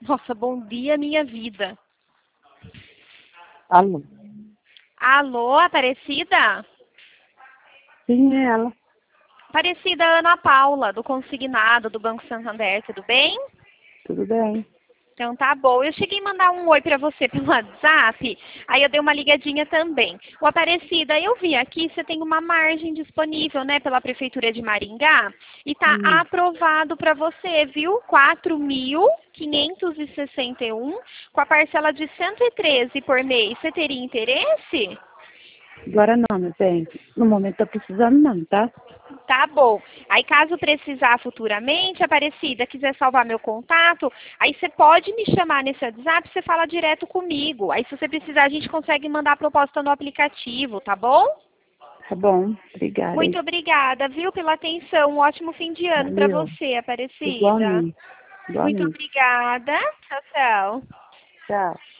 Nossa, bom dia, minha vida. Alô? Alô, Aparecida? Sim, é ela. Aparecida, Ana Paula, do Consignado, do Banco Santander, tudo bem? Tudo bem? Então tá bom. Eu cheguei a mandar um oi pra você pelo WhatsApp, aí eu dei uma ligadinha também. O Aparecida, eu vi aqui, você tem uma margem disponível, né, pela Prefeitura de Maringá, e tá Hum. aprovado pra você, viu? 4.561, com a parcela de 113 por mês. Você teria interesse? Agora não, meu bem. No momento tô precisando não, tá? Tá bom. Aí, caso precisar futuramente, Aparecida, quiser salvar meu contato, aí você pode me chamar nesse WhatsApp, você fala direto comigo. Aí, se você precisar, a gente consegue mandar a proposta no aplicativo, tá bom? Tá bom. Obrigada, Muito hein? obrigada, viu, pela atenção. Um ótimo fim de ano para Valeu. você, Aparecida. Igualmente. Muito Igualmente. obrigada. Tchau, tchau. Tchau.